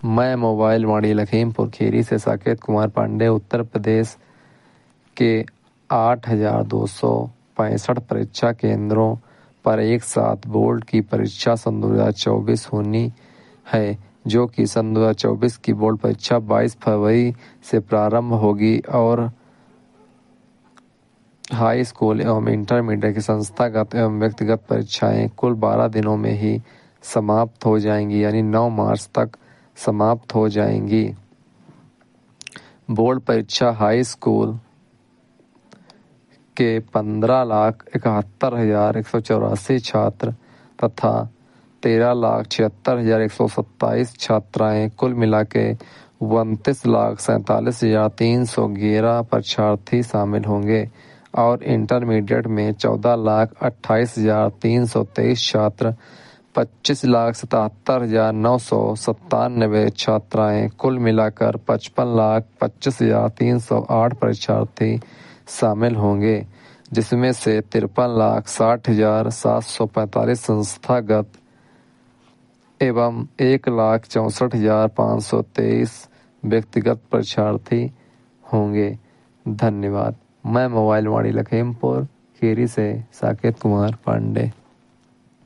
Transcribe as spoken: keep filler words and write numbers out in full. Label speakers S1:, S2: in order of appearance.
S1: मैं मोबाइल वाणी लखीमपुर खीरी से साकेत कुमार पांडे उत्तर प्रदेश के आठ हजार दो सौ पैंसठ परीक्षा केंद्रों पर एक साथ बोर्ड की परीक्षा सन दो हजार चौबीस होनी है, जो कि सन दो हजार चौबीस की बोर्ड परीक्षा बाईस फरवरी से प्रारंभ होगी और हाई स्कूल एवं इंटरमीडिएट की संस्थागत एवं व्यक्तिगत परीक्षाएं कुल बारह दिनों में ही समाप्त हो जाएंगी, यानी नौ मार्च तक समाप्त हो जाएंगी। बोर्ड परीक्षा हाई स्कूल के पंद्रह लाख इकहत्तर हजार एक सौ चौरासी छात्र तथा तेरह लाख छिहत्तर हजार एक सौ सत्ताईस छात्राएं कुल मिला के उनतीस लाख सैंतालीस हजार तीन सौ ग्यारह परीक्षार्थी शामिल होंगे और इंटरमीडिएट में चौदह लाख अट्ठाईस हजार तीन सौ तेईस छात्र, पच्चीस लाख सतहत्तर हजार नौ सौ सत्तानवे छात्राएं कुल मिलाकर पचपन लाख पच्चीस हजार तीन सौ आठ परीक्षार्थी शामिल होंगे, जिसमें से तिरपन लाख साठ हजार सात सौ पैंतालीस संस्थागत एवं एक लाख चौंसठ हजार पाँच सौ तेईस व्यक्तिगत परीक्षार्थी होंगे। धन्यवाद। मैं मोबाइल वाणी लखीमपुर खीरी से साकेत कुमार पांडे।